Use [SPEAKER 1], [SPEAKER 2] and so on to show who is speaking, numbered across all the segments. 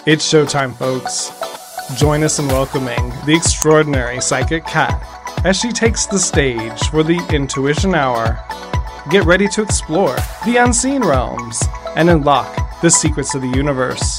[SPEAKER 1] It's showtime, folks. Join us in welcoming the extraordinary Psychic Kat as she takes the stage for the Intuition Hour. Get ready to explore the unseen realms and unlock the secrets of the universe.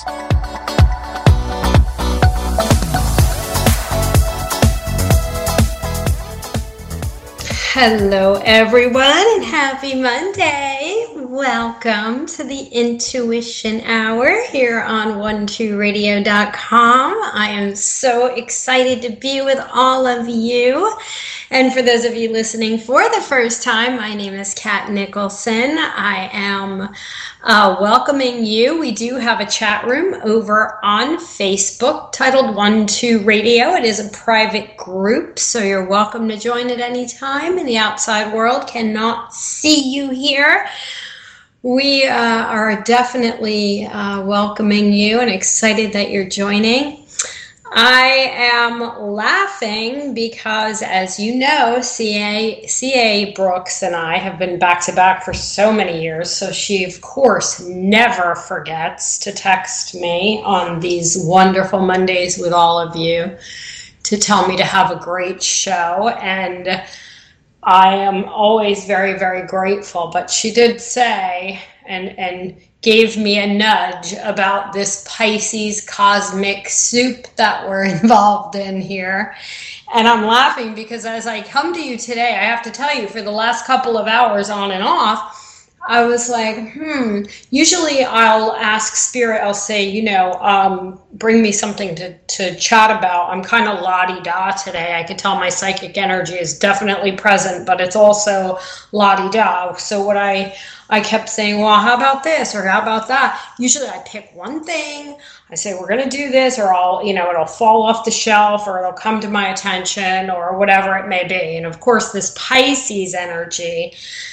[SPEAKER 2] Hello, everyone, and happy Monday. Welcome to the Intuition Hour here on 12radio.com. I am so excited to be with all of you. And for those of you listening for the first time, my name is Kat Nicholson. I am welcoming you. We do have a chat room over on Facebook titled 12 Radio. It is a private group, so you're welcome to join at any time. And the outside world cannot see you here. We are definitely welcoming you and excited that you're joining. I am laughing because, as you know, C.A. Brooks and I have been back-to-back for so many years, so she, of course, never forgets to text me on these wonderful Mondays with all of you to tell me to have a great show, and I am always very, very grateful. But she did say, and gave me a nudge about this Pisces cosmic soup that we're involved in here. And I'm laughing because as I come to you today, I have to tell you, for the last couple of hours on and off, I was like, usually I'll ask Spirit, I'll say, bring me something to chat about. I'm kind of la-di-da today. I could tell my psychic energy is definitely present, but it's also la-di-da. So what I kept saying, well, how about this or how about that? Usually I pick one thing, I say, we're going to do this, or it'll fall off the shelf, or it'll come to my attention, or whatever it may be. And of course, this Pisces energy,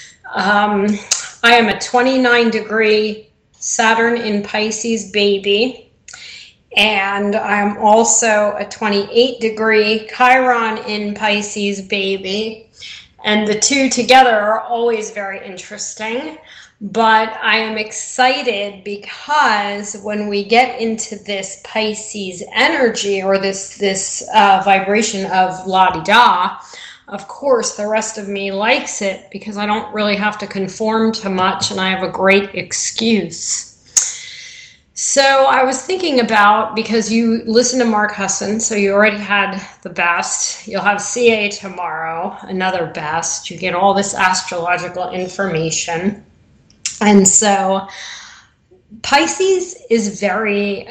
[SPEAKER 2] I am a 29-degree Saturn in Pisces baby, and I'm also a 28-degree Chiron in Pisces baby. And the two together are always very interesting, but I am excited because when we get into this Pisces energy, or this vibration of la-di-da, of course, the rest of me likes it because I don't really have to conform to much, and I have a great excuse. So I was thinking about, because you listen to Mark Husson, so you already had the best. You'll have CA tomorrow, another best. You get all this astrological information. And so Pisces is very,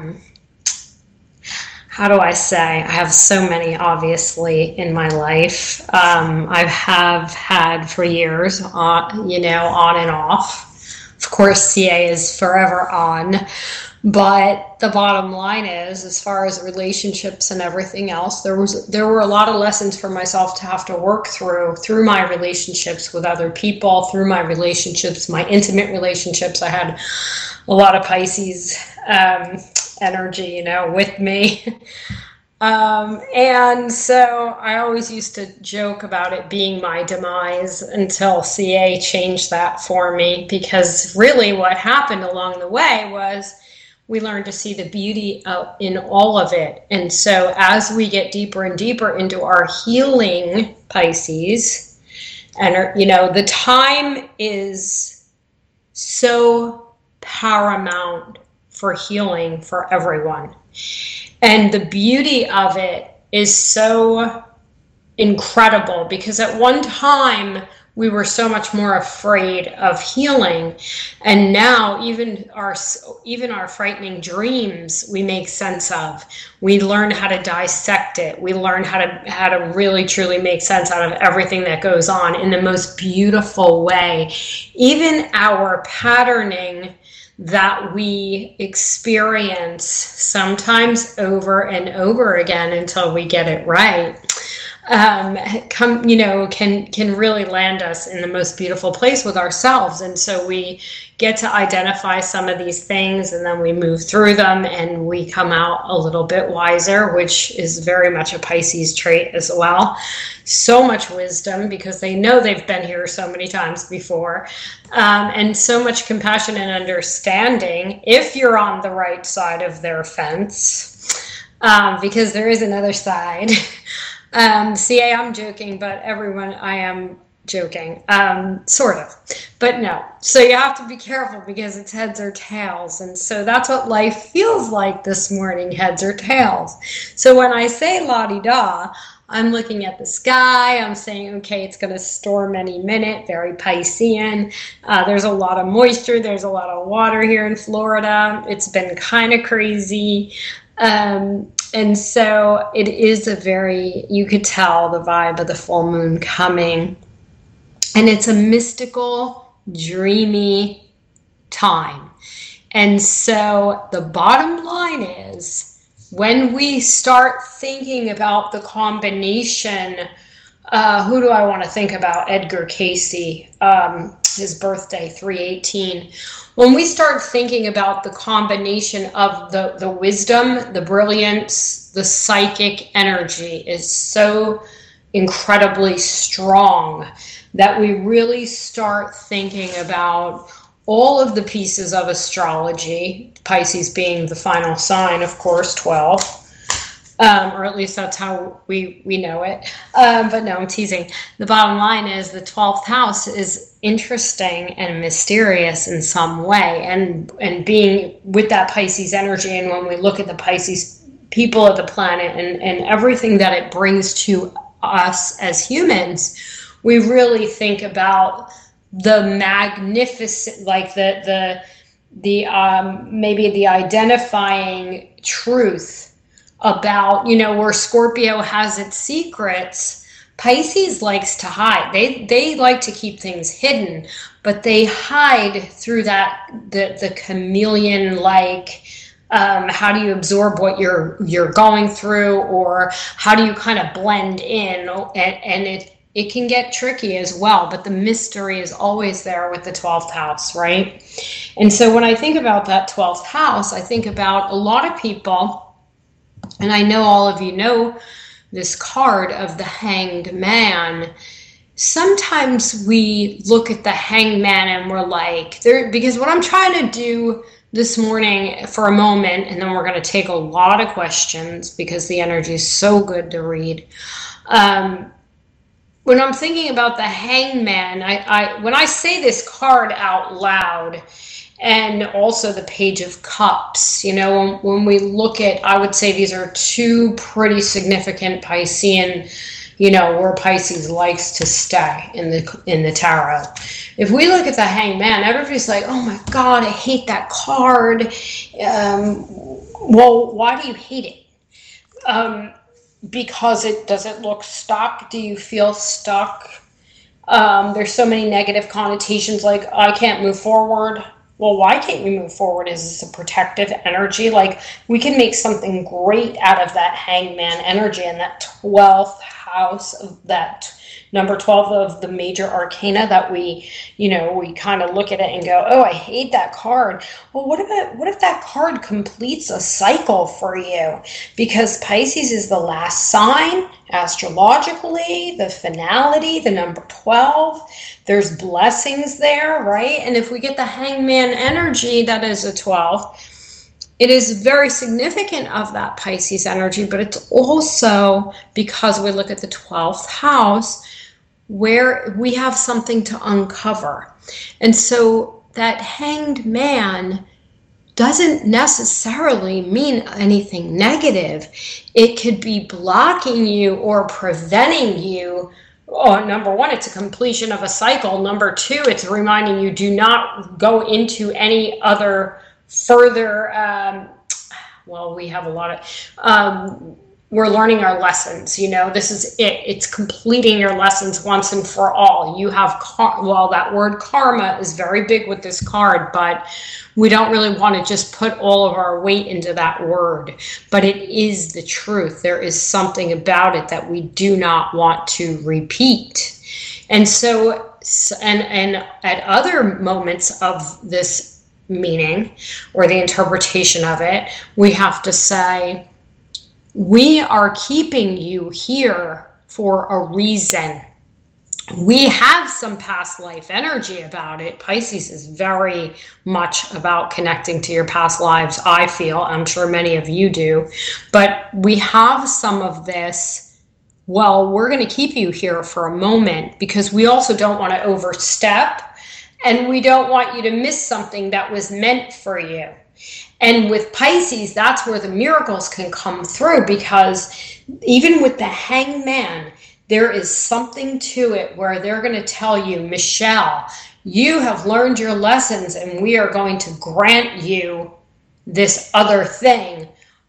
[SPEAKER 2] how do I say? I have so many, obviously, in my life. I have had for years, on and off. Of course, CA is forever on, but the bottom line is, as far as relationships and everything else, there were a lot of lessons for myself to have to work through my relationships with other people, through my relationships, my intimate relationships. I had a lot of Pisces energy, with me. And so I always used to joke about it being my demise until CA changed that for me, because really what happened along the way was we learned to see the beauty in all of it. And so as we get deeper and deeper into our healing Pisces, and the time is so paramount for healing for everyone. And the beauty of it is so incredible, because at one time we were so much more afraid of healing, and now even our frightening dreams we make sense of. We learn how to dissect it. We learn how to really truly make sense out of everything that goes on in the most beautiful way. Even our patterning that we experience sometimes over and over again until we get it right. can really land us in the most beautiful place with ourselves. And so we get to identify some of these things, and then we move through them, and we come out a little bit wiser, which is very much a Pisces trait as well. So much wisdom, because they know they've been here so many times before, and so much compassion and understanding if you're on the right side of their fence, because there is another side. CA, I'm joking, but everyone, I am joking, sort of, but no. So you have to be careful, because it's heads or tails. And so that's what life feels like this morning, heads or tails. So when I say la-di-da, I'm looking at the sky. I'm saying, okay, it's going to storm any minute, very Piscean. There's a lot of moisture. There's a lot of water here in Florida. It's been kind of crazy. And so it is you could tell the vibe of the full moon coming. And it's a mystical, dreamy time. And so the bottom line is, when we start thinking about the combination, who do I want to think about? Edgar Cayce, his birthday, 3/18. When we start thinking about the combination of the wisdom, the brilliance, the psychic energy is so incredibly strong that we really start thinking about all of the pieces of astrology, Pisces being the final sign, of course, 12, or at least that's how we know it. But no, I'm teasing. The bottom line is the 12th house is interesting and mysterious in some way, and being with that Pisces energy. And when we look at the Pisces people of the planet and everything that it brings to us as humans, we really think about the magnificent, like the maybe the identifying truth about, where Scorpio has its secrets, Pisces likes to hide. They like to keep things hidden, but they hide through that the chameleon, like how do you absorb what you're going through, or how do you kind of blend in, and it can get tricky as well, but the mystery is always there with the 12th house, right? And so when I think about that 12th house, I think about a lot of people, and I know all of you know this card of the Hanged Man. Sometimes we look at the Hanged Man and we're like, because what I'm trying to do this morning for a moment, and then we're going to take a lot of questions because the energy is so good to read. When I'm thinking about the Hanged Man, when I say this card out loud, and also the Page of Cups, when we look at, I would say these are two pretty significant Piscean, where Pisces likes to stay in the tarot. If we look at the Hanged Man, everybody's like, oh my God, I hate that card. Well, why do you hate it? Because does it look stuck? Do you feel stuck? There's so many negative connotations, like I can't move forward. Well, why can't you move forward? Is this a protective energy? Like, we can make something great out of that Hanged Man energy, and that 12th house of that number 12 of the major arcana that we kind of look at it and go, oh, I hate that card. Well, what if that card completes a cycle for you? Because Pisces is the last sign astrologically, the finality, the number 12. There's blessings there, right? And if we get the Hanged Man energy, that is a 12. It is very significant of that Pisces energy, but it's also, because we look at the 12th house, where we have something to uncover. And so that Hanged Man doesn't necessarily mean anything negative. It could be blocking you or preventing you. Oh, number one, it's a completion of a cycle. Number two, it's reminding you, do not go into any other further, we have a lot of we're learning our lessons. This is it. It's completing your lessons once and for all. You have, that word karma is very big with this card, but we don't really want to just put all of our weight into that word. But it is the truth. There is something about it that we do not want to repeat. And so, and at other moments of this meaning or the interpretation of it, we have to say, we are keeping you here for a reason. We have some past life energy about it. Pisces is very much about connecting to your past lives, I feel. I'm sure many of you do. But we have some of this. Well, we're going to keep you here for a moment because we also don't want to overstep, and we don't want you to miss something that was meant for you. And with Pisces, that's where the miracles can come through, because even with the Hangman, there is something to it where they're going to tell you, Michelle, you have learned your lessons and we are going to grant you this other thing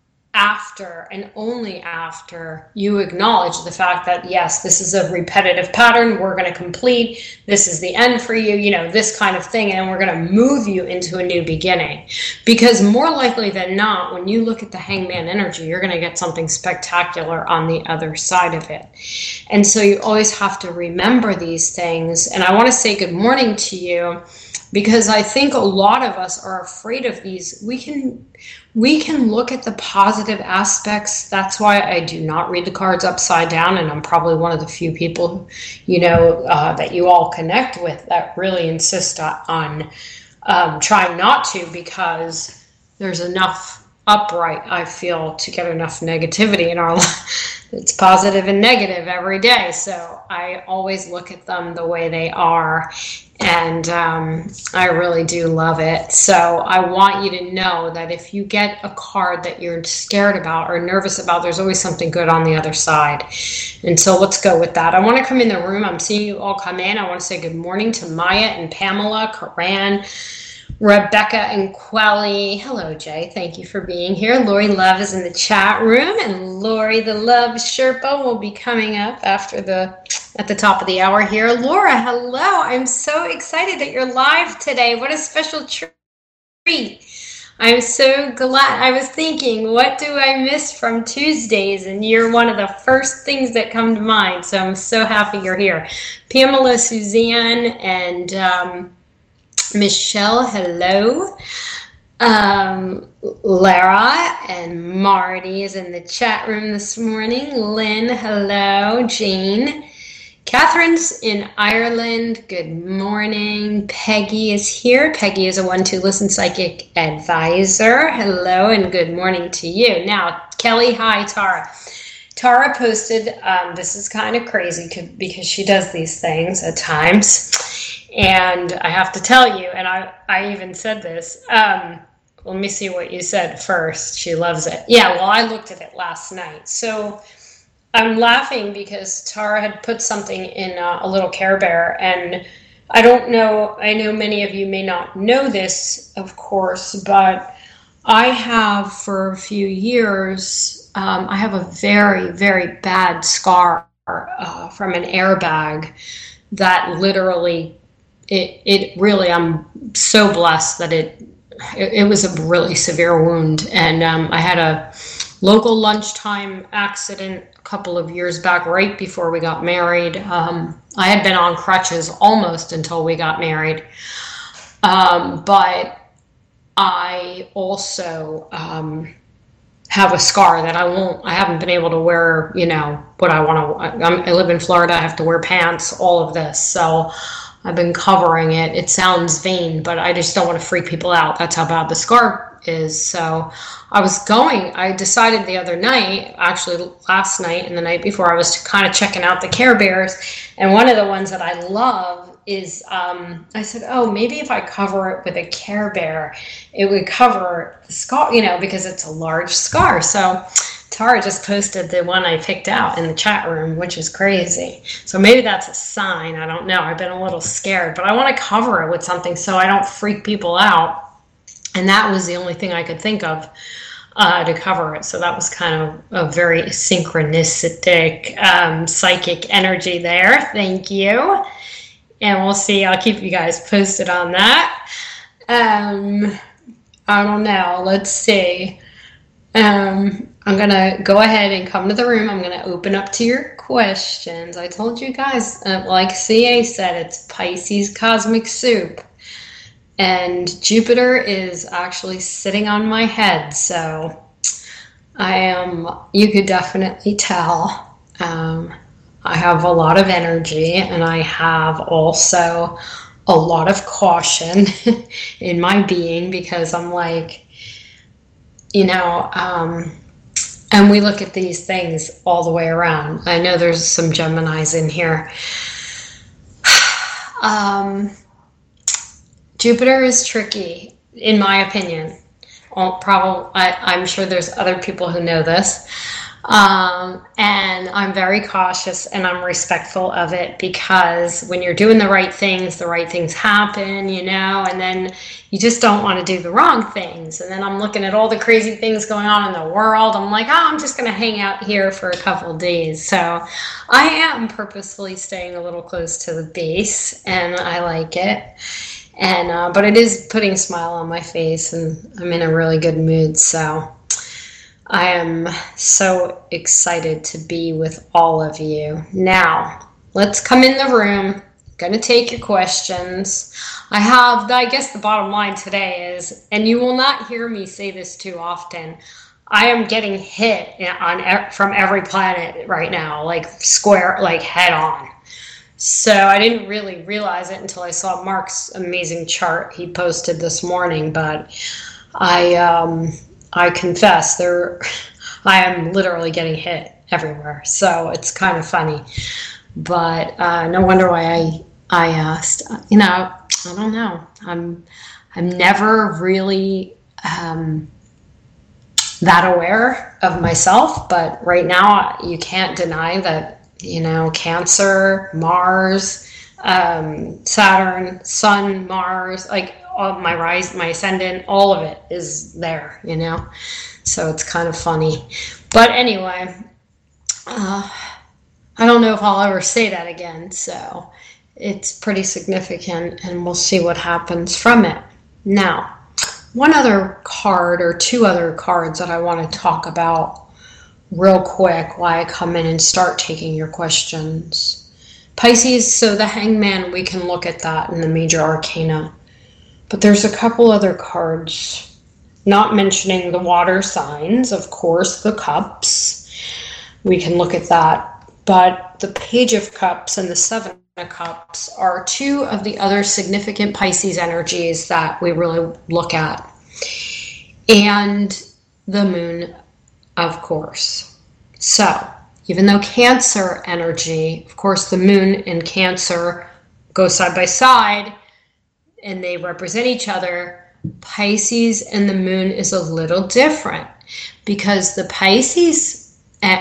[SPEAKER 2] after and only after you acknowledge the fact that, yes, this is a repetitive pattern. We're going to complete. This is the end for you, this kind of thing. And we're going to move you into a new beginning, because more likely than not, when you look at the Hangman energy, you're going to get something spectacular on the other side of it. And so you always have to remember these things. And I want to say good morning to you, because I think a lot of us are afraid of these. We can look at the positive aspects. That's why I do not read the cards upside down, and I'm probably one of the few people, that you all connect with that really insist on trying not to, because there's enough upright, I feel, to get enough negativity in our life. It's positive and negative every day. So I always look at them the way they are. And I really do love it. So I want you to know that if you get a card that you're scared about or nervous about, there's always something good on the other side. And so let's go with that. I want to come in the room. I'm seeing you all come in. I want to say good morning to Maya and Pamela, Karan, Rebecca and Quelly. Hello, Jay. Thank you for being here. Lori Love is in the chat room, and Lori the Love Sherpa will be coming up at the top of the hour here. Laura, hello. I'm so excited that you're live today. What a special treat. I'm so glad. I was thinking, what do I miss from Tuesdays? And you're one of the first things that come to mind. So I'm so happy you're here. Pamela, Suzanne, and Michelle, hello. Lara and Marty is in the chat room this morning. Lynn, hello. Jane. Catherine's in Ireland. Good morning. Peggy is here. Peggy is a 1-2 Listen Psychic Advisor. Hello and good morning to you. Now, Kelly, hi, Tara. Tara posted, this is kind of crazy because she does these things at times. And I have to tell you, and I even said this, let me see what you said first. She loves it. Yeah, well, I looked at it last night. So I'm laughing because Tara had put something in a little Care Bear. And I don't know, I know many of you may not know this, of course, but I have for a few years, I have a very, very bad scar from an airbag that literally... It really, I'm so blessed that it was a really severe wound. And I had a local lunchtime accident a couple of years back, right before we got married. I had been on crutches almost until we got married. But I also have a scar that I haven't been able to wear, what I want to. I live in Florida. I have to wear pants, all of this. So I've been covering it. It sounds vain, but I just don't want to freak people out. That's how bad the scar is. So I decided the other night, actually last night and the night before, I was kind of checking out the Care Bears. And one of the ones that I love is, I said, oh, maybe if I cover it with a Care Bear, it would cover the scar, because it's a large scar. So Tara just posted the one I picked out in the chat room, which is crazy. So maybe that's a sign. I don't know. I've been a little scared, but I want to cover it with something so I don't freak people out. And that was the only thing I could think of. to cover it. So that was kind of a very synchronistic psychic energy there. Thank you. And we'll see. I'll keep you guys posted on that. I don't know. Let's see. I'm going to go ahead and come to the room. I'm going to open up to your questions. I told you guys, like CA said, it's Pisces Cosmic Soup. And Jupiter is actually sitting on my head. So you could definitely tell. I have a lot of energy, and I have also a lot of caution in my being, because I'm like, and we look at these things all the way around. I know there's some Geminis in here. Jupiter is tricky, in my opinion. I'm sure there's other people who know this. And I'm very cautious and I'm respectful of it, because when you're doing the right things happen, and then you just don't want to do the wrong things. And then I'm looking at all the crazy things going on in the world. I'm like, I'm just going to hang out here for a couple of days. So I am purposefully staying a little close to the base, and I like it. And, but it is putting a smile on my face, and I'm in a really good mood. So I am so excited to be with all of you. Now, let's come in the room. I'm going to take your questions. I guess the bottom line today is, and you will not hear me say this too often, I am getting hit from every planet right now, like head on. So I didn't really realize it until I saw Mark's amazing chart he posted this morning, but I confess I am literally getting hit everywhere. So it's kind of funny, but no wonder why I don't know. I'm never really that aware of myself, but right now you can't deny that, Cancer, Mars, Saturn, Sun, Mars, like all my rise, my ascendant, all of it is there, so it's kind of funny. But anyway, I don't know if I'll ever say that again, so it's pretty significant, and we'll see what happens from it. Now, one other card or two other cards that I want to talk about real quick while I come in and start taking your questions. Pisces, so the Hangman, we can look at that in the major arcana. But there's a couple other cards, not mentioning the water signs, of course, the cups. We can look at that. But the Page of Cups and the Seven of Cups are two of the other significant Pisces energies that we really look at. And the Moon, of course. So, even though Cancer energy, of course, the Moon and Cancer go side by side and they represent each other, Pisces and the Moon is a little different, because what Pisces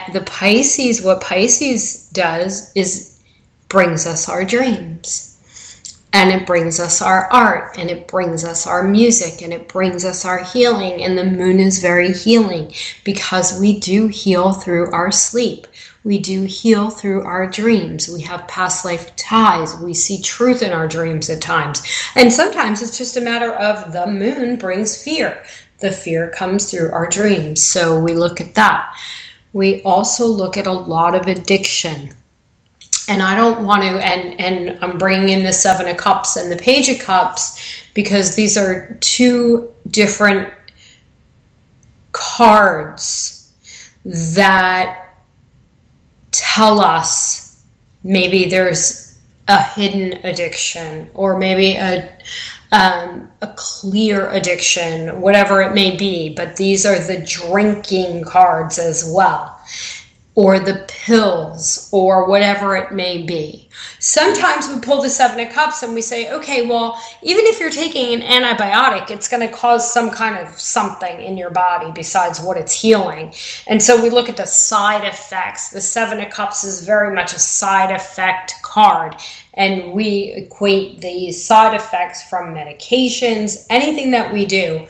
[SPEAKER 2] does is brings us our dreams. And it brings us our art, and it brings us our music, and it brings us our healing. And the Moon is very healing, because we do heal through our sleep. We do heal through our dreams. We have past life ties. We see truth in our dreams at times. And sometimes it's just a matter of the Moon brings fear. The fear comes through our dreams. So we look at that. We also look at a lot of addiction. And I don't want to, and I'm bringing in the Seven of Cups and the Page of Cups, because these are two different cards that tell us maybe there's a hidden addiction, or maybe a clear addiction, whatever it may be. But these are the drinking cards as well, or the pills, or whatever it may be. Sometimes we pull the Seven of Cups and we say, okay, well, even if you're taking an antibiotic, it's going to cause some kind of something in your body besides what it's healing. And so we look at the side effects. The Seven of Cups is very much a side effect card. And we equate the side effects from medications, anything that we do,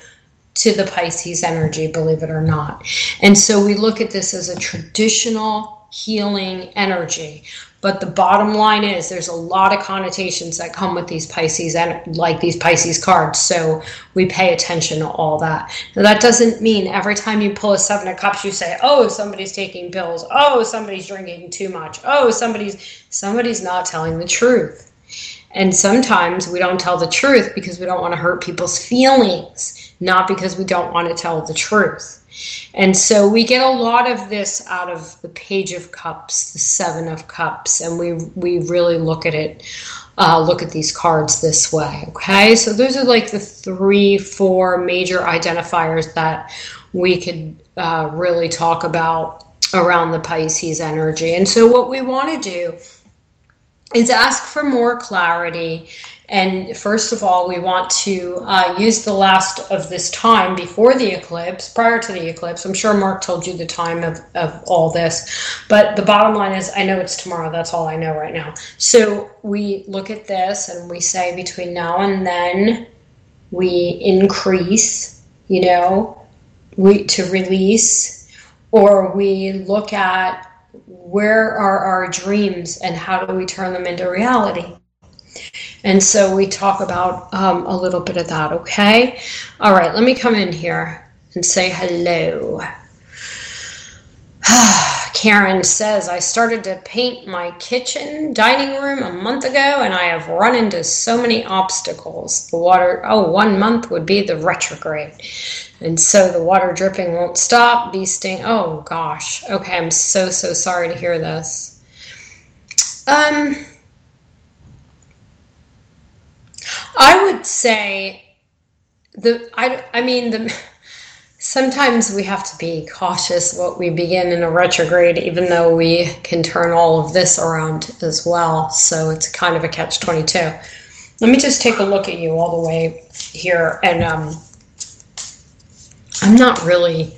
[SPEAKER 2] to the Pisces energy, believe it or not. And so we look at this as a traditional healing energy. But the bottom line is there's a lot of connotations that come with these Pisces, and like these Pisces cards. So we pay attention to all that. Now, that doesn't mean every time you pull a Seven of Cups, you say, oh, somebody's taking pills. Oh, somebody's drinking too much. Oh, somebody's not telling the truth. And sometimes we don't tell the truth because we don't want to hurt people's feelings, not because we don't want to tell the truth. And so we get a lot of this out of the Page of Cups, the Seven of Cups, and we really look at it, look at these cards this way, okay? So those are like the 3-4 major identifiers that we could really talk about around the Pisces energy. And so what we want to do is ask for more clarity. And first of all, we want to use the last of this time before the eclipse, prior to the eclipse. I'm sure Mark told you the time of all this, but the bottom line is I know it's tomorrow. That's all I know right now. So we look at this and we say between now and then we increase, to release, or we look at where are our dreams and how do we turn them into reality. And so we talk about a little bit of that, okay? All right, let me come in here and say hello. Karen says, I started to paint my kitchen dining room a month ago, and I have run into so many obstacles. The water, 1 month would be the retrograde. And so the water dripping won't stop. Bee sting. Oh, gosh. Okay, I'm so sorry to hear this. I would say sometimes we have to be cautious what we begin in a retrograde, even though we can turn all of this around as well. So it's kind of a catch-22. Let me just take a look at you all the way here. And I'm not really,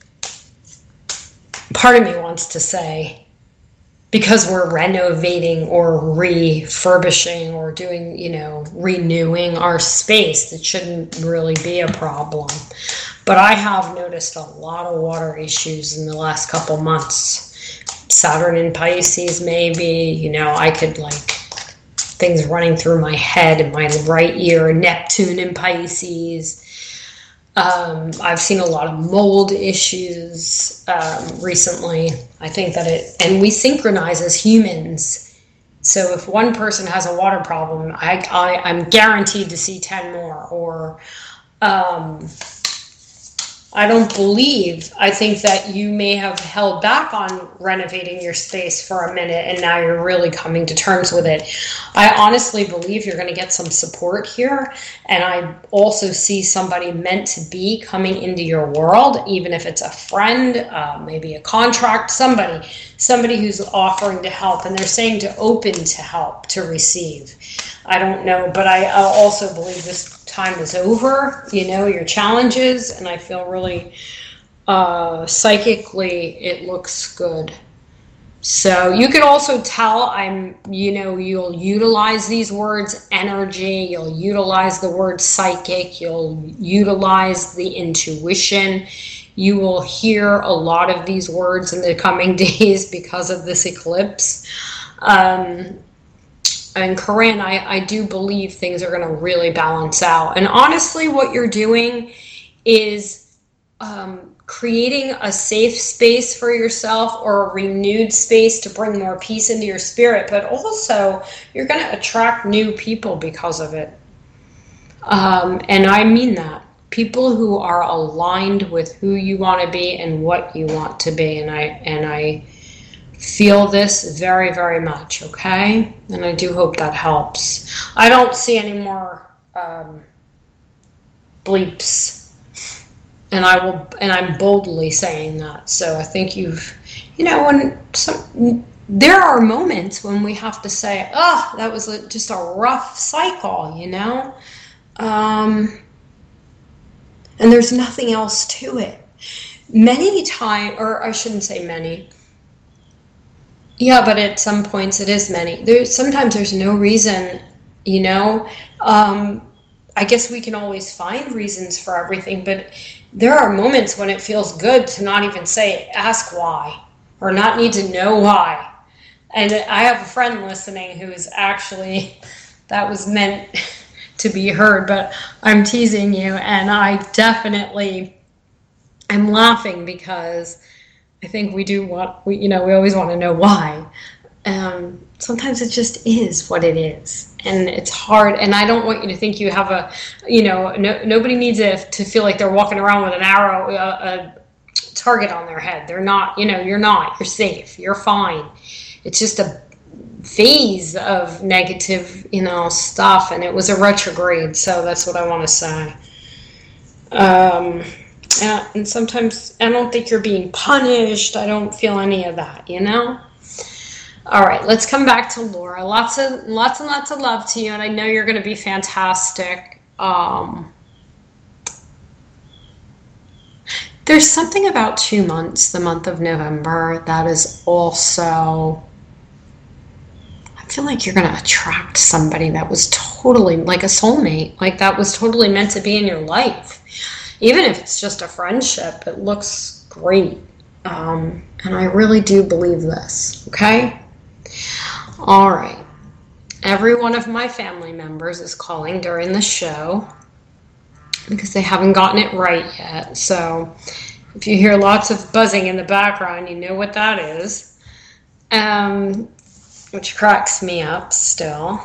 [SPEAKER 2] part of me wants to say, because we're renovating or refurbishing or doing, renewing our space, it shouldn't really be a problem. But I have noticed a lot of water issues in the last couple months. Saturn in Pisces, maybe, I could things running through my head and my right ear, Neptune in Pisces. I've seen a lot of mold issues recently. I think that and we synchronize as humans. So if one person has a water problem, I'm guaranteed to see 10 more. Or I think that you may have held back on renovating your space for a minute, and now you're really coming to terms with it. I honestly believe you're going to get some support here, and I also see somebody meant to be coming into your world, even if it's a friend, maybe a contract, somebody who's offering to help, and they're saying to open to help, to receive. I don't know, but I also believe this time is over, your challenges, and I feel really psychically it looks good. So you could also tell you'll utilize these words energy, you'll utilize the word psychic, you'll utilize the intuition. You will hear a lot of these words in the coming days because of this eclipse. And Corinne, I do believe things are going to really balance out. And honestly, what you're doing is creating a safe space for yourself, or a renewed space to bring more peace into your spirit. But also, you're going to attract new people because of it. And I mean that. People who are aligned with who you want to be and what you want to be. And I feel this very, very much, okay? And I do hope that helps. I don't see any more bleeps, and I'm boldly saying that. So I think there are moments when we have to say, that was just a rough cycle, and there's nothing else to it. Many times, or I shouldn't say many. Yeah, but at some points it is many. Sometimes there's no reason, I guess we can always find reasons for everything, but there are moments when it feels good to not even say, ask why, or not need to know why. And I have a friend listening who is actually, that was meant to be heard, but I'm teasing you, and I definitely am laughing because I think we always want to know why. Sometimes it just is what it is, and it's hard. And I don't want you to think you have nobody needs to feel like they're walking around with an arrow, a target on their head. They're not, you're safe, you're fine. It's just a phase of negative, stuff, and it was a retrograde. So that's what I want to say. And sometimes I don't think you're being punished. I don't feel any of that, All right, let's come back to Laura. Lots and lots of love to you, and I know you're going to be fantastic. There's something about 2 months, the month of November, that is also, I feel like you're going to attract somebody that was totally like a soulmate, like that was totally meant to be in your life. Even if it's just a friendship, it looks great. And I really do believe this, okay? All right. Every one of my family members is calling during the show because they haven't gotten it right yet. So if you hear lots of buzzing in the background, you know what that is, which cracks me up still.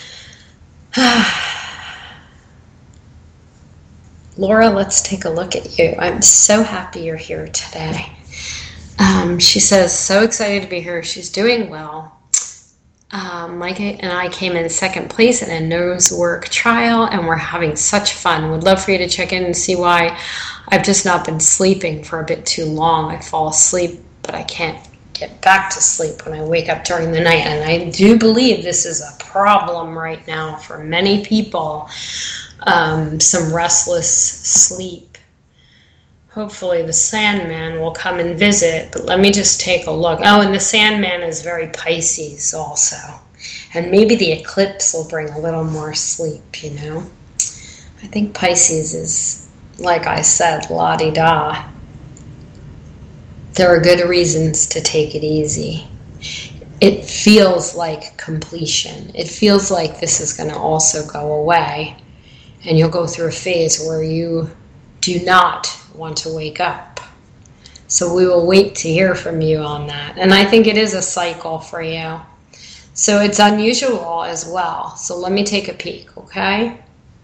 [SPEAKER 2] Laura, let's take a look at you. I'm so happy you're here today. She says, so excited to be here. She's doing well. Mike and I came in second place in a nose work trial, and we're having such fun. Would love for you to check in and see why I've just not been sleeping for a bit too long. I fall asleep, but I can't get back to sleep when I wake up during the night. And I do believe this is a problem right now for many people. Some restless sleep. Hopefully the Sandman will come and visit, but let me just take a look. Oh, and the Sandman is very Pisces also. And maybe the eclipse will bring a little more sleep, I think Pisces is, like I said, la-di-da. There are good reasons to take it easy. It feels like completion. It feels like this is going to also go away. And you'll go through a phase where you do not want to wake up. So we will wait to hear from you on that. And I think it is a cycle for you. So it's unusual as well. So let me take a peek, okay?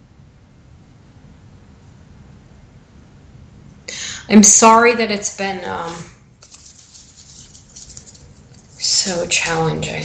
[SPEAKER 2] I'm sorry that it's been so challenging.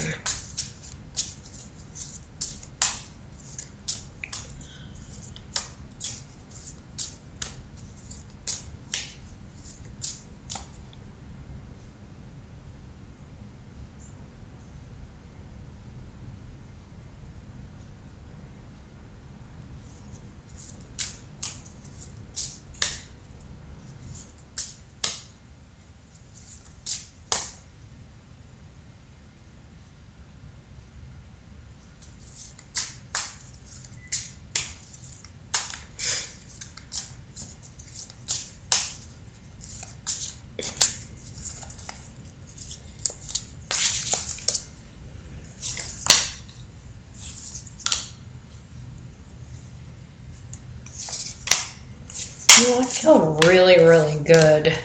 [SPEAKER 2] I feel really, really good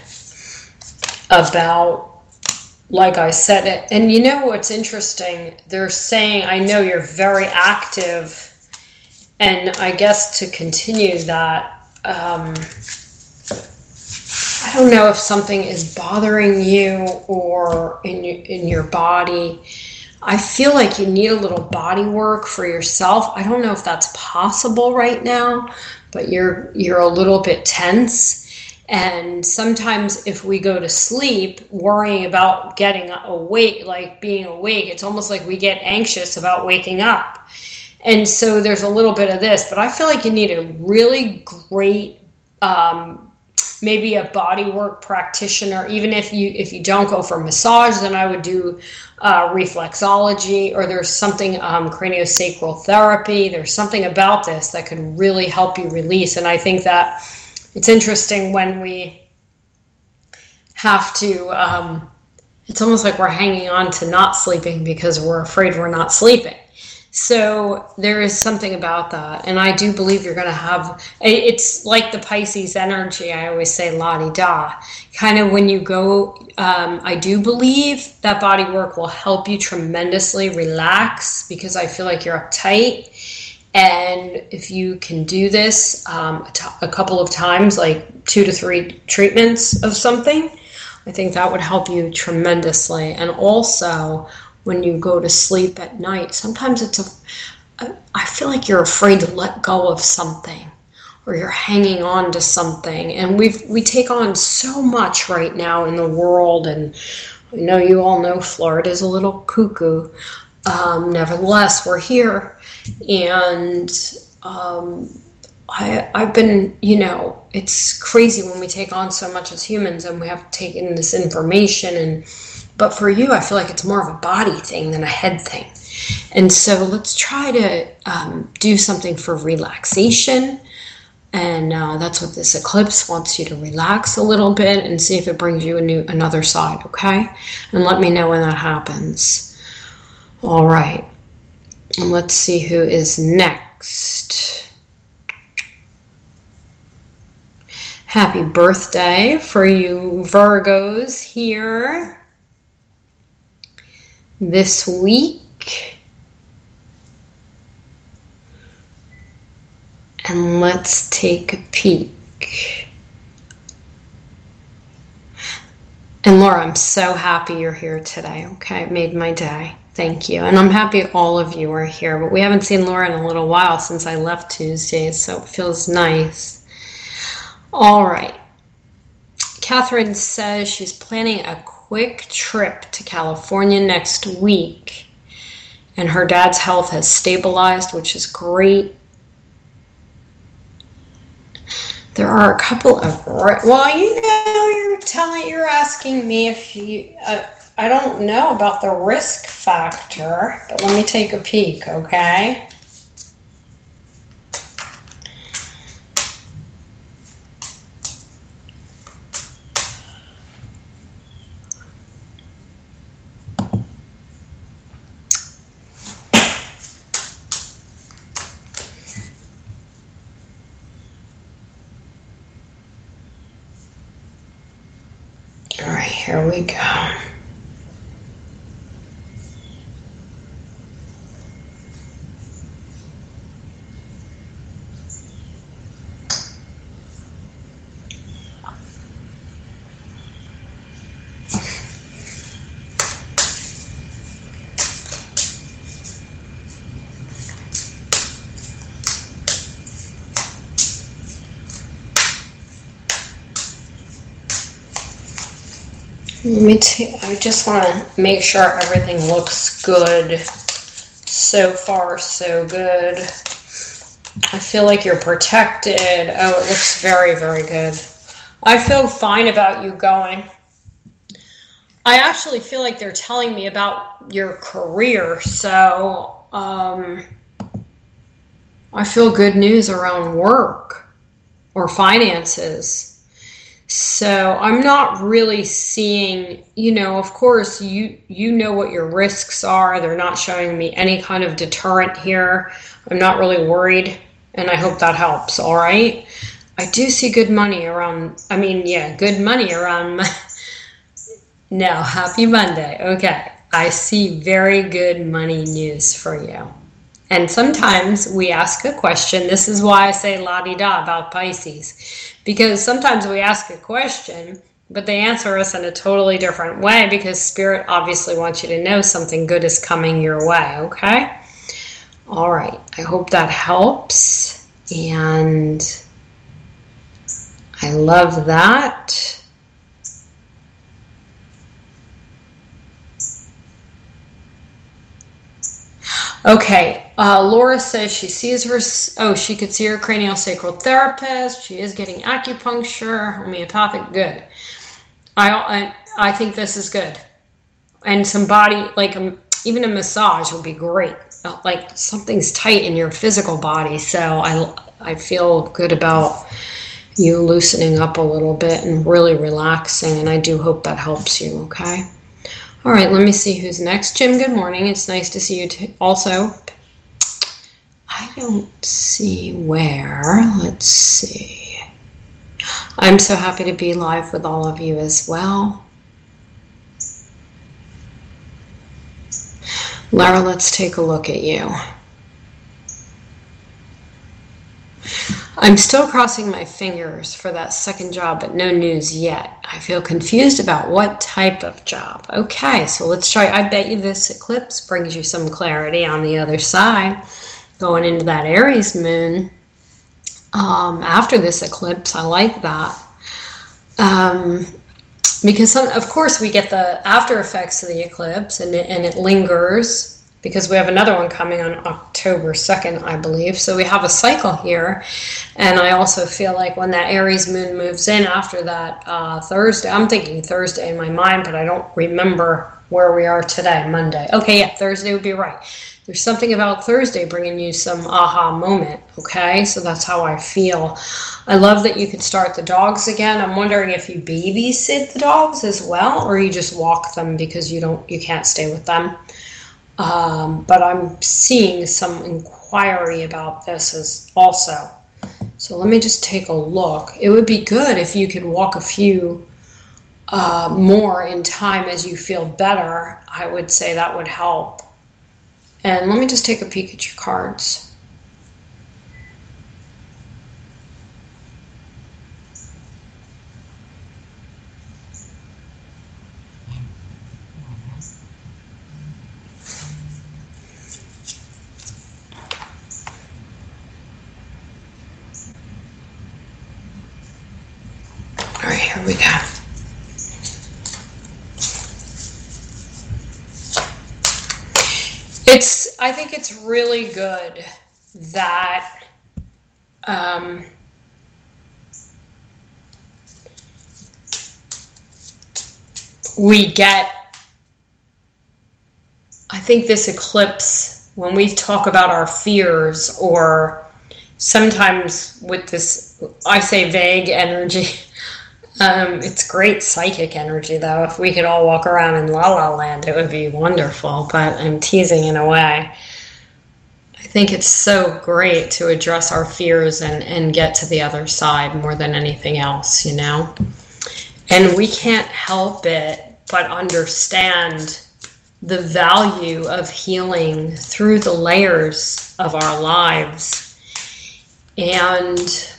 [SPEAKER 2] about, like I said it. And you know what's interesting? They're saying, I know you're very active, and I guess to continue that, I don't know if something is bothering you or in your body. I feel like you need a little body work for yourself. I don't know if that's possible right now, but you're a little bit tense. And sometimes if we go to sleep worrying about getting awake, like being awake, it's almost like we get anxious about waking up. And so there's a little bit of this, but I feel like you need a really great maybe a bodywork practitioner. Even if you don't go for massage, then I would do reflexology, or there's something, craniosacral therapy. There's something about this that could really help you release. And I think that it's interesting when we have to, it's almost like we're hanging on to not sleeping because we're afraid we're not sleeping. So there is something about that. And I do believe you're going to have, it's like the Pisces energy. I always say la-di-da. Kind of when you go, I do believe that body work will help you tremendously relax, because I feel like you're uptight. And if you can do this a couple of times, like 2 to 3 treatments of something, I think that would help you tremendously. And also, when you go to sleep at night, sometimes I feel like you're afraid to let go of something, or you're hanging on to something. And we take on so much right now in the world. And I know you all know Florida's a little cuckoo. Nevertheless, we're here. And I've been, it's crazy when we take on so much as humans, and we have taken this information. But for you, I feel like it's more of a body thing than a head thing. And so let's try to do something for relaxation. And that's what this eclipse wants you to relax a little bit and see if it brings you another side, okay? And let me know when that happens. All right. And let's see who is next. Happy birthday for you Virgos here this week. And let's take a peek. And Laura, I'm so happy you're here today. Okay, it made my day. Thank you. And I'm happy all of you are here. But we haven't seen Laura in a little while since I left Tuesdays, so it feels nice. All right. Catherine says she's planning a quick trip to California next week, and her dad's health has stabilized, which is great. There are a couple of, you're asking me if you, I don't know about the risk factor, but let me take a peek, okay? All right, here we go. I just want to make sure everything looks good. So far, so good. I feel like you're protected. Oh, it looks very, very good. I feel fine about you going. I actually feel like they're telling me about your career, so I feel good news around work or finances. So I'm not really seeing, of course, you know what your risks are. They're not showing me any kind of deterrent here. I'm not really worried, and I hope that helps, all right? I do see good money around, good money around. No, happy Monday. Okay, I see very good money news for you. And sometimes we ask a question. This is why I say la-di-da about Pisces. Because sometimes we ask a question, but they answer us in a totally different way, because Spirit obviously wants you to know something good is coming your way, okay? All right. I hope that helps. And I love that. Okay. Laura says she sees she could see her craniosacral therapist. She is getting acupuncture, homeopathic. Good. I think this is good. And some body, even a massage would be great. Like something's tight in your physical body. So I feel good about you loosening up a little bit and really relaxing. And I do hope that helps you. Okay. All right. Let me see who's next. Jim, good morning. It's nice to see you also. I don't see where. Let's see. I'm so happy to be live with all of you as well. Lara, let's take a look at you. I'm still crossing my fingers for that second job, but no news yet. I feel confused about what type of job. Okay, so let's try. I bet you this eclipse brings you some clarity on the other side. Going into that Aries moon after this eclipse. I like that. Because of course we get the after effects of the eclipse and it lingers because we have another one coming on October 2nd, I believe. So we have a cycle here. And I also feel like when that Aries moon moves in after that Thursday, I'm thinking Thursday in my mind, but I don't remember where we are today, Monday. Okay, yeah, Thursday would be right. There's something about Thursday bringing you some aha moment, okay? So that's how I feel. I love that you could start the dogs again. I'm wondering if you babysit the dogs as well, or you just walk them because you can't stay with them. But I'm seeing some inquiry about this as also. So let me just take a look. It would be good if you could walk a few more in time as you feel better. I would say that would help. And let me just take a peek at your cards. All right, here we go. I think it's really good that we get, I think this eclipse, when we talk about our fears, or sometimes with this, I say vague energy, it's great psychic energy, though. If we could all walk around in La La Land, it would be wonderful, but I'm teasing in a way. I think it's so great to address our fears and get to the other side more than anything else, you know? And we can't help it but understand the value of healing through the layers of our lives. And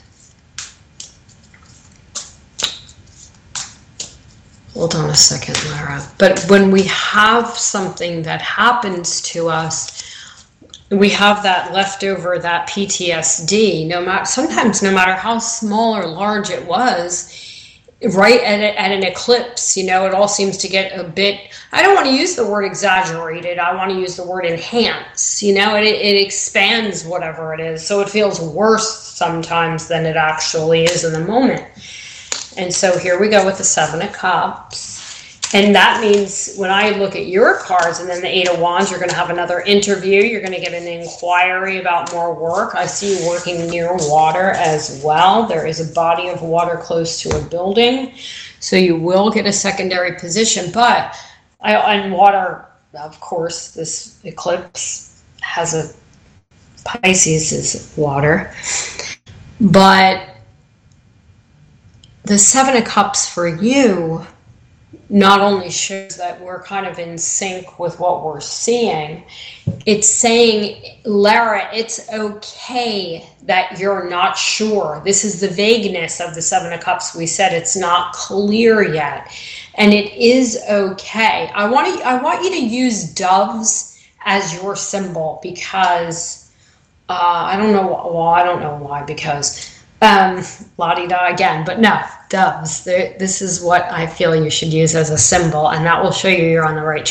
[SPEAKER 2] hold on a second, Lara. But when we have something that happens to us, we have that leftover, that PTSD, sometimes no matter how small or large it was, right at an eclipse, you know, it all seems to get a bit, I don't want to use the word exaggerated, I want to use the word enhance, you know, it expands whatever it is, so it feels worse sometimes than it actually is in the moment. And so here we go with the Seven of Cups. And that means when I look at your cards and then the Eight of Wands, you're going to have another interview. You're going to get an inquiry about more work. I see you working near water as well. There is a body of water close to a building. So you will get a secondary position. But and water, of course, this eclipse has a Pisces is water. But the Seven of Cups for you not only shows that we're kind of in sync with what we're seeing, it's saying, Lara, it's okay that you're not sure. This is the vagueness of the Seven of Cups. We said it's not clear yet, and it is okay. I want you to use doves as your symbol because I don't know why, because la-di-da again, but no, doves. This is what I feel you should use as a symbol, and that will show you you're on the right track.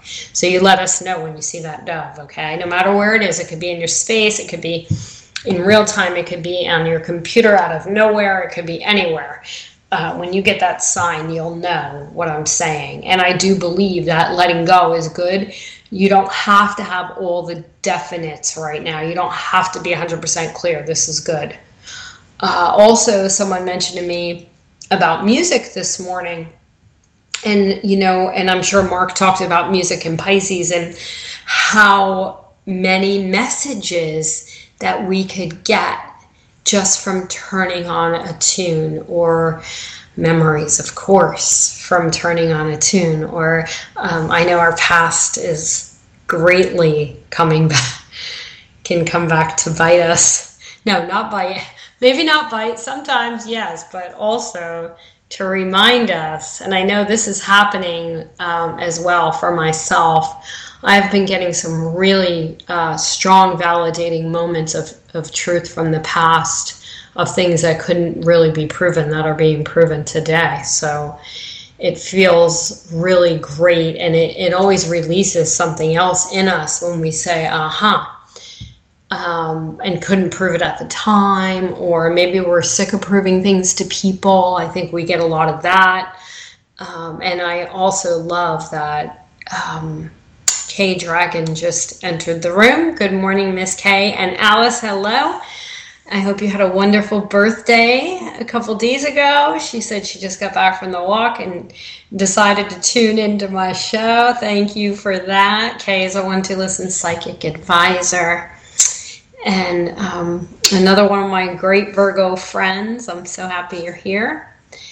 [SPEAKER 2] So you let us know when you see that dove, okay? No matter where it is. It could be in your space. It could be in real time. It could be on your computer out of nowhere. It could be anywhere. When you get that sign, you'll know what I'm saying. And I do believe that letting go is good. You don't have to have all the definites right now. You don't have to be 100% clear. This is good. Also, someone mentioned to me about music this morning. And, and I'm sure Mark talked about music in Pisces and how many messages that we could get just from turning on a tune, or memories, of course, from turning on a tune. Or I know our past is greatly coming back, can come back to bite us. No, not bite. Maybe not bite. Sometimes, yes, but also to remind us. And I know this is happening as well for myself. I've been getting some really strong validating moments of truth from the past, of things that couldn't really be proven that are being proven today. So it feels really great, and it always releases something else in us when we say, and couldn't prove it at the time, or maybe we're sick of proving things to people. I think we get a lot of that. And I also love that Kay Dragon just entered the room. Good morning, Miss Kay. And Alice, hello. I hope you had a wonderful birthday a couple days ago. She said she just got back from the walk and decided to tune into my show. Thank you for that. Kay is a one-to-listen psychic advisor. And another one of my great Virgo friends. I'm so happy you're here.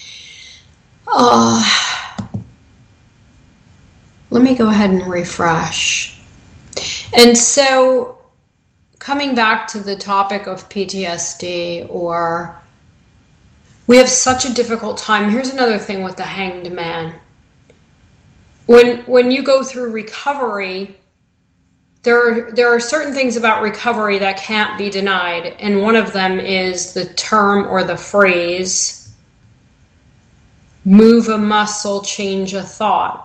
[SPEAKER 2] Let me go ahead and refresh. And so coming back to the topic of PTSD, or we have such a difficult time. Here's another thing with the Hanged Man. When you go through recovery, there are certain things about recovery that can't be denied. And one of them is the term or the phrase, move a muscle, change a thought.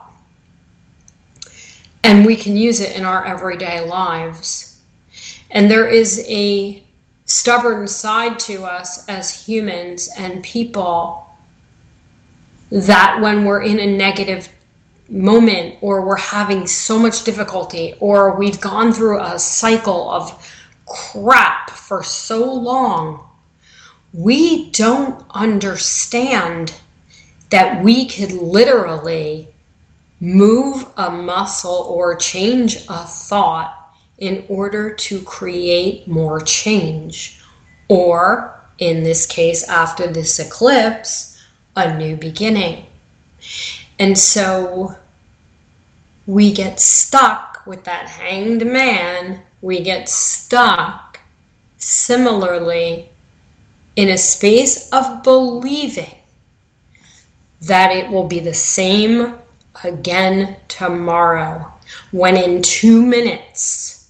[SPEAKER 2] And we can use it in our everyday lives. And there is a stubborn side to us as humans and people that when we're in a negative moment, or we're having so much difficulty, or we've gone through a cycle of crap for so long, we don't understand that we could literally move a muscle or change a thought in order to create more change, or in this case, after this eclipse, a new beginning. And so we get stuck with that Hanged Man. We get stuck similarly in a space of believing that it will be the same again tomorrow, when in 2 minutes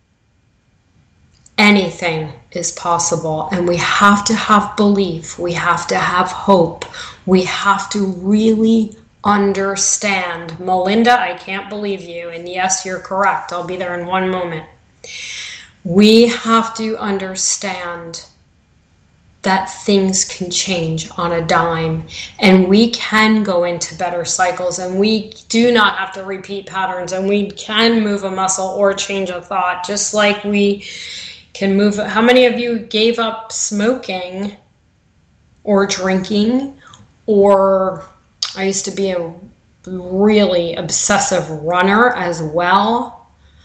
[SPEAKER 2] anything is possible. And we have to have belief. We have to have hope. We have to really understand. Melinda, I can't believe you. And yes, you're correct. I'll be there in one moment. We have to understand that things can change on a dime, and we can go into better cycles, and we do not have to repeat patterns, and we can move a muscle or change a thought, just like we can move. How many of you gave up smoking or drinking? Or I used to be a really obsessive runner as well.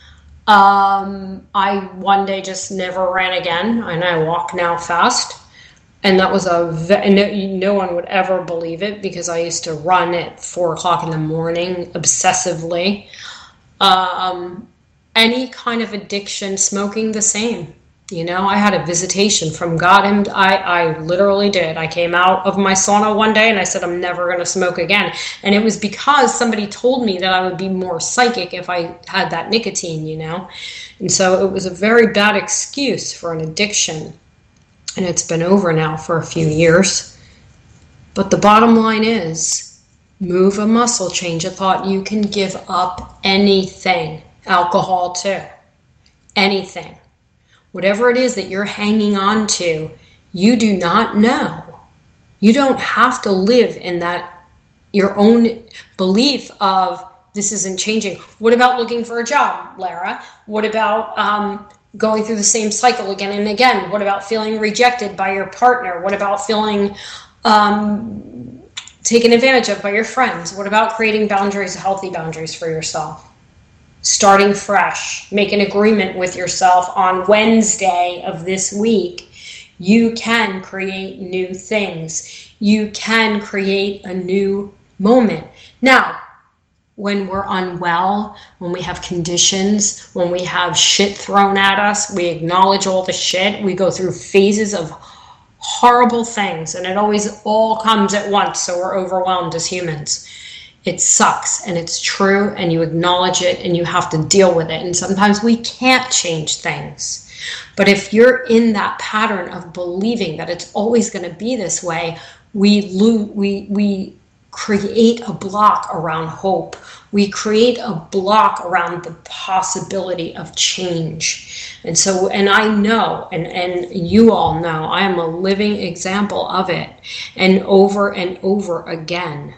[SPEAKER 2] I one day just never ran again, and I walk now fast. And that was no one would ever believe it, because I used to run at 4 o'clock in the morning obsessively. Any kind of addiction, smoking the same. I had a visitation from God, and I literally did. I came out of my sauna one day and I said, I'm never going to smoke again. And it was because somebody told me that I would be more psychic if I had that nicotine, And so it was a very bad excuse for an addiction. And it's been over now for a few years. But the bottom line is, Move a muscle, change a thought. You can give up anything. Alcohol too. Anything. Whatever it is that you're hanging on to, you do not know. You don't have to live in that, your own belief of this isn't changing. What about looking for a job, Lara? What about going through the same cycle again and again? What about feeling rejected by your partner? What about feeling taken advantage of by your friends? What about creating boundaries, healthy boundaries for yourself? Starting fresh, make an agreement with yourself on Wednesday of this week. You can create new things. You can create a new moment. Now, when we're unwell, when we have conditions, when we have shit thrown at us, we acknowledge all the shit. We go through phases of horrible things, and it always all comes at once, so we're overwhelmed as humans. It sucks, and it's true, and you acknowledge it, and you have to deal with it. And sometimes we can't change things. But if you're in that pattern of believing that it's always going to be this way, we create a block around hope. We create a block around the possibility of change. And so, and I know, and you all know, I am a living example of it. And over again.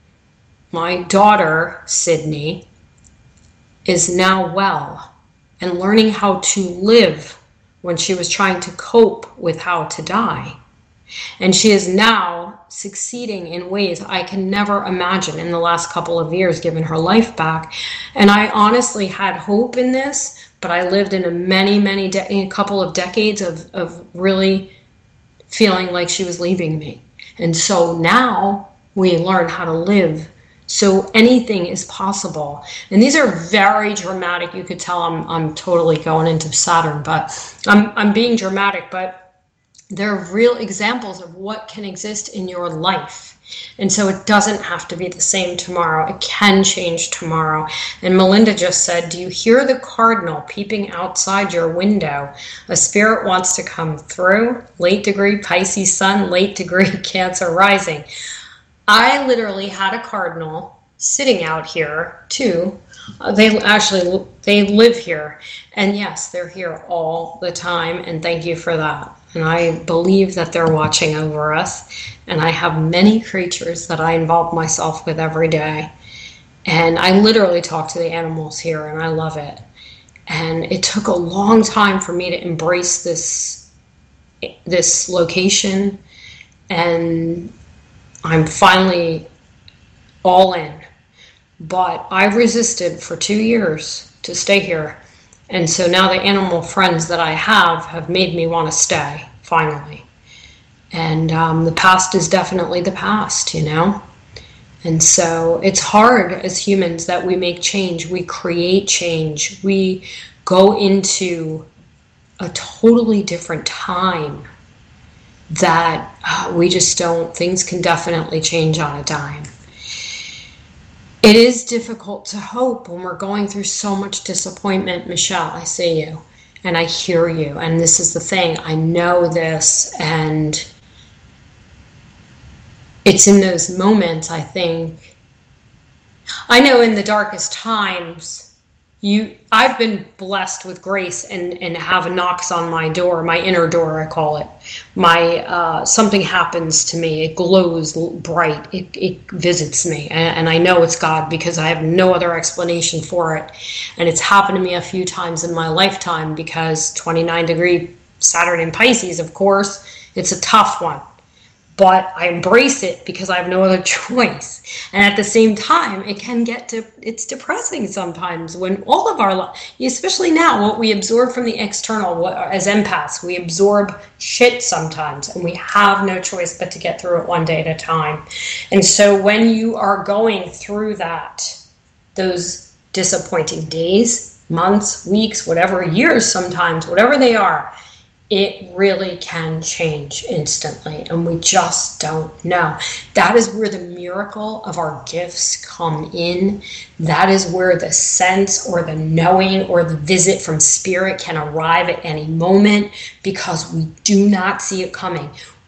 [SPEAKER 2] My daughter, Sydney, is now well and learning how to live when she was trying to cope with how to die. And she is now succeeding in ways I can never imagine in the last couple of years, given her life back. And I honestly had hope in this, but I lived in a couple of decades of really feeling like she was leaving me. And so now we learn how to live. So anything is possible. And these are very dramatic. You could tell I'm totally going into Saturn, but I'm being dramatic, but they're real examples of what can exist in your life. And so it doesn't have to be the same tomorrow. It can change tomorrow. And Melinda just said, do you hear the cardinal peeping outside your window? A spirit wants to come through. Late degree Pisces sun, late degree Cancer rising. I literally had a cardinal sitting out here too. They live here. And yes, they're here all the time. And thank you for that. And I believe that they're watching over us. And I have many creatures that I involve myself with every day. And I literally talk to the animals here, and I love it. And it took a long time for me to embrace this location. And I'm finally all in. But I resisted for 2 years to stay here. And so now the animal friends that I have made me want to stay, finally. And the past is definitely the past, you know? And so it's hard as humans that we make change. We create change. We go into a totally different time that we just don't, things can definitely change on a dime. It is difficult to hope when we're going through so much disappointment. Michelle, I see you and I hear you. And this is the thing, I know this, and it's in those moments, I think, I know in the darkest times, I've been blessed with grace and have knocks on my door, my inner door, I call it. Something happens to me. It glows bright. It visits me. And I know it's God because I have no other explanation for it. And it's happened to me a few times in my lifetime because 29-degree Saturn in Pisces, of course, it's a tough one. But I embrace it because I have no other choice. And at the same time, it's depressing sometimes when all of our life, especially now, what we absorb from the external, as empaths, we absorb shit sometimes, and we have no choice but to get through it one day at a time. And so when you are going through those disappointing days, months, weeks, whatever, years sometimes, whatever they are, it really can change instantly, and we just don't know. That is where the miracle of our gifts come in. That is where the sense or the knowing or the visit from spirit can arrive at any moment because we do not see it coming.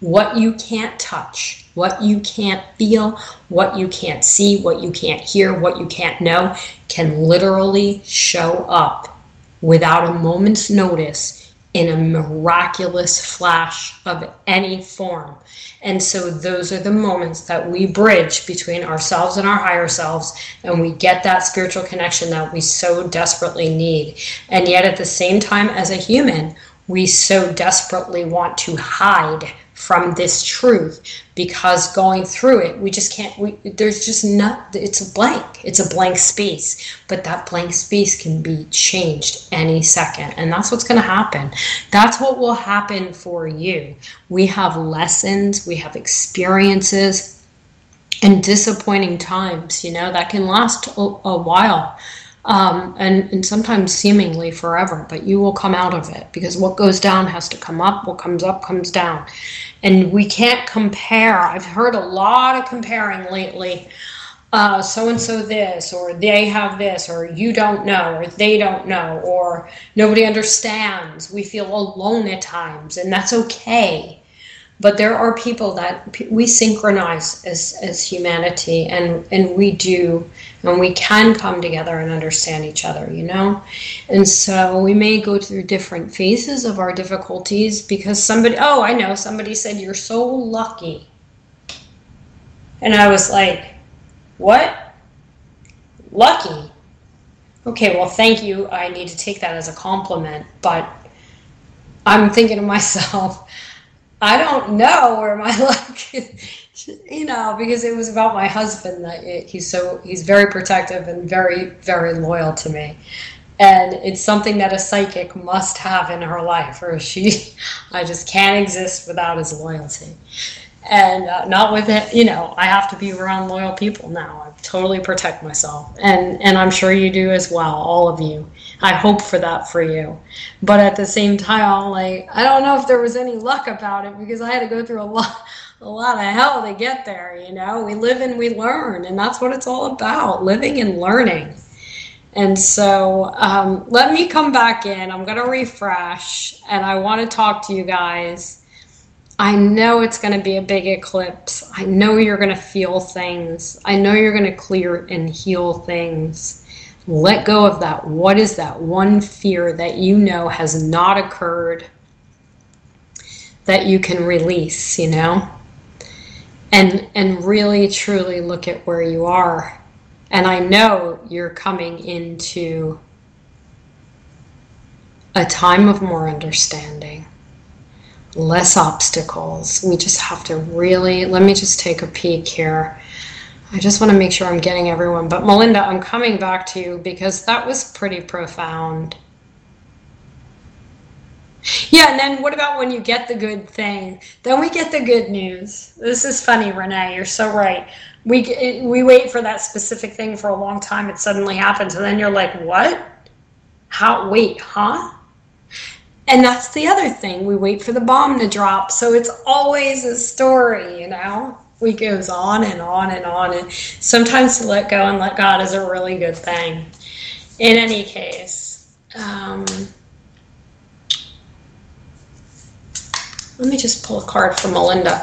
[SPEAKER 2] What you can't touch, what you can't feel, what you can't see, what you can't hear, what you can't know can literally show up without a moment's notice in a miraculous flash of any form. And so those are the moments that we bridge between ourselves and our higher selves, and we get that spiritual connection that we so desperately need. And yet at the same time, as a human, we so desperately want to hide from this truth, because going through it, we just can't, there's just not, it's a blank space, but that blank space can be changed any second. And that's what's going to happen. That's what will happen for you. We have lessons, we have experiences and disappointing times, that can last a while. And sometimes seemingly forever, but you will come out of it, because what goes down has to come up, what comes up comes down. And we can't compare. I've heard a lot of comparing lately. So-and-so this, or they have this, or you don't know, or they don't know, or nobody understands. We feel alone at times, and that's okay. But there are people that we synchronize as humanity, and we do, and we can come together and understand each other, And so we may go through different phases of our difficulties, because somebody said, "You're so lucky." And I was like, "What? Lucky? Okay, well, thank you. I need to take that as a compliment." But I'm thinking to myself, I don't know where my luck is, because it was about my husband that he's very protective and very, very loyal to me. And it's something that a psychic must have in her life, or I just can't exist without his loyalty. And not with it, I have to be around loyal people now. I totally protect myself. And I'm sure you do as well, all of you. I hope for that for you. But at the same time, I'm like, I don't know if there was any luck about it, because I had to go through a lot of hell to get there, We live and we learn, and that's what it's all about, living and learning. And so let me come back in. I'm going to refresh, and I want to talk to you guys. I know it's going to be a big eclipse. I know you're going to feel things. I know you're going to clear and heal things. Let go of that. What is that one fear that has not occurred that you can release, And really, truly look at where you are. And I know you're coming into a time of more understanding, less obstacles. We just have to let me just take a peek here. I just want to make sure I'm getting everyone. But Melinda, I'm coming back to you, because that was pretty profound. Yeah, and then what about when you get the good thing? Then we get the good news. This is funny, Renee. You're so right. We wait for that specific thing for a long time. It suddenly happens, and then you're like, what? How? Wait, huh? And that's the other thing. We wait for the bomb to drop. So it's always a story, It goes on and on and on. And sometimes to let go and let God is a really good thing. In any case, let me just pull a card for Melinda.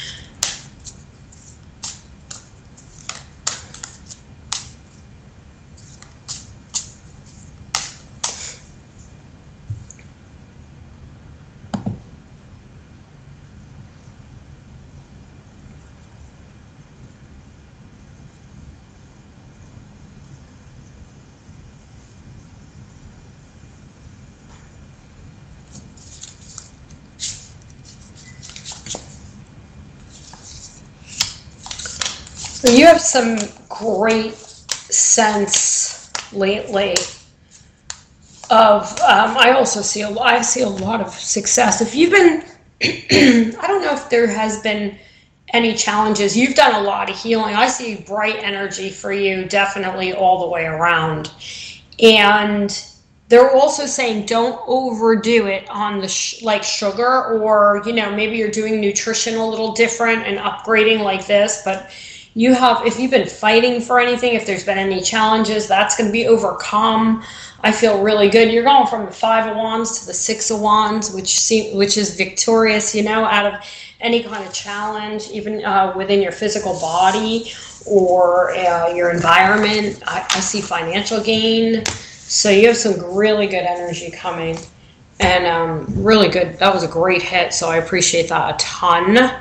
[SPEAKER 2] You have some great sense lately of, I see a lot of success. If you've been, I don't know if there has been any challenges. You've done a lot of healing. I see bright energy for you, definitely all the way around. And they're also saying don't overdo it on the like sugar, or maybe you're doing nutrition a little different and upgrading like this, but You have, if you've been fighting for anything, if there's been any challenges, that's going to be overcome. I feel really good. You're going from the 5 of Wands to the 6 of Wands, which is victorious, out of any kind of challenge, even within your physical body or your environment. I see financial gain. So you have some really good energy coming. And really good. That was a great hit, so I appreciate that a ton.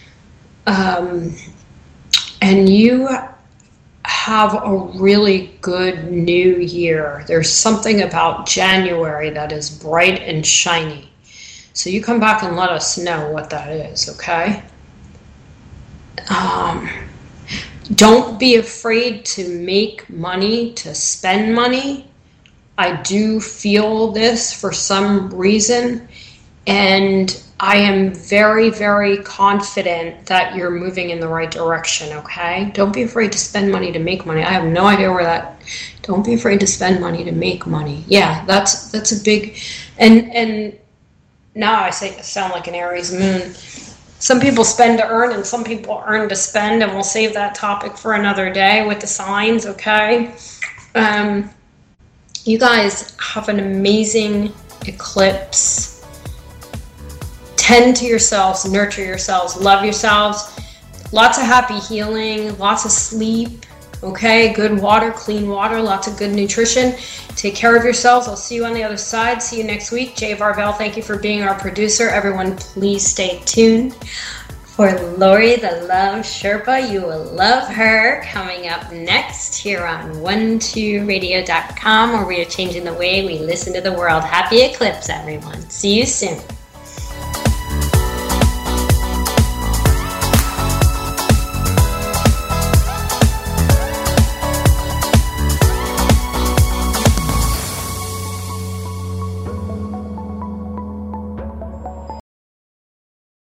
[SPEAKER 2] And you have a really good new year. There's something about January that is bright and shiny. So you come back and let us know what that is, okay? Don't be afraid to make money, to spend money. I do feel this for some reason, and I am very, very confident that you're moving in the right direction, okay? Don't be afraid to spend money to make money. I have no idea where that... Don't be afraid to spend money to make money. Yeah, that's a big... And now I sound like an Aries moon. Some people spend to earn, and some people earn to spend, and we'll save that topic for another day with the signs, okay? You guys have an amazing eclipse. Tend to yourselves, nurture yourselves, love yourselves. Lots of happy healing, lots of sleep, okay? Good water, clean water, lots of good nutrition. Take care of yourselves. I'll see you on the other side. See you next week. Jay Varvel, thank you for being our producer. Everyone, please stay tuned for Lori the Love Sherpa. You will love her. Coming up next here on 12radio.com, where we are changing the way we listen to the world. Happy eclipse, everyone. See you soon.